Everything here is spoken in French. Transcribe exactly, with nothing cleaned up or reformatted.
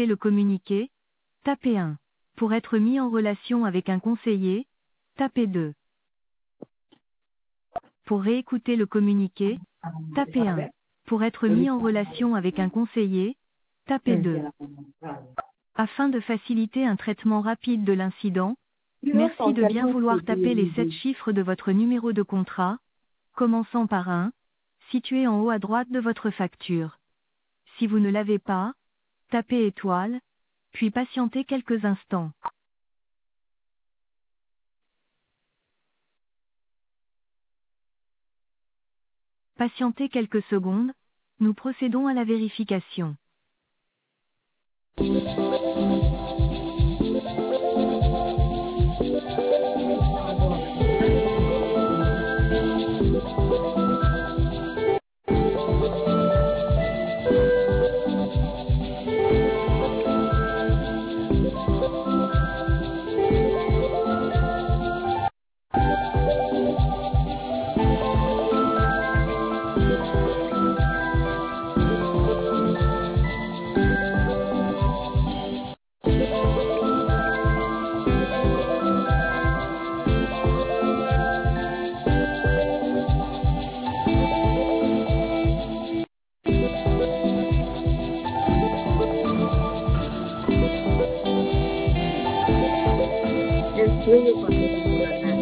réécouter le communiqué, tapez un. Pour être mis en relation avec un conseiller, tapez deux. Pour réécouter le communiqué, tapez un. Pour être mis en relation avec un conseiller, tapez deux. Afin de faciliter un traitement rapide de l'incident, merci de bien vouloir taper les sept chiffres de votre numéro de contrat, commençant par un, situé en haut à droite de votre facture. Si vous ne l'avez pas, tapez étoile, puis patientez quelques instants. Patientez quelques secondes, nous procédons à la vérification. Es tuyo cuando te